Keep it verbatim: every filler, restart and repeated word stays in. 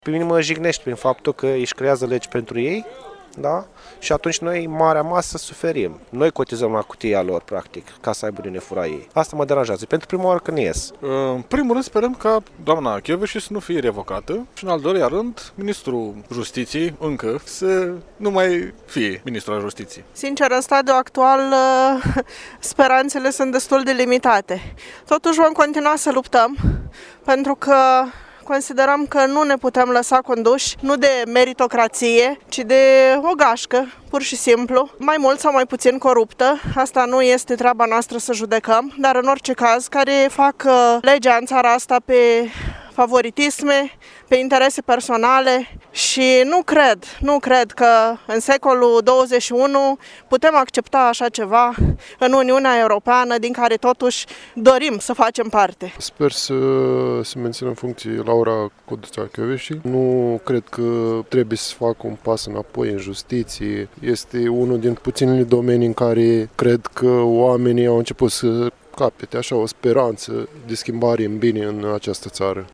Pe mine mă jignește prin faptul că își creează legi pentru ei, da? Și atunci noi, marea masă, suferim. Noi cotizăm la cutia lor, practic, ca să aibă din fura ei. Asta mă deranjează. Pentru prima oară când ies. În primul rând sperăm ca doamna Kövesi să nu fie revocată și în al doilea rând ministrul justiției încă să nu mai fie ministrul al justiției. Sincer, în stadiul actual speranțele sunt destul de limitate. Totuși vom continua să luptăm pentru că considerăm că nu ne putem lăsa conduși, nu de meritocrație, ci de o gașcă, pur și simplu, mai mult sau mai puțin coruptă. Asta nu este treaba noastră să judecăm, dar în orice caz, care fac legea în țara asta pe favoritisme, pe interese personale și nu cred, nu cred că în secolul douăzeci și unu putem accepta așa ceva în Uniunea Europeană, din care totuși dorim să facem parte. Sper să se mențină în funcție Laura Codruța Kövesi. Nu cred că trebuie să facă un pas înapoi în justiție. Este unul din puținele domenii în care cred că oamenii au început să capete așa o speranță de schimbare în bine în această țară.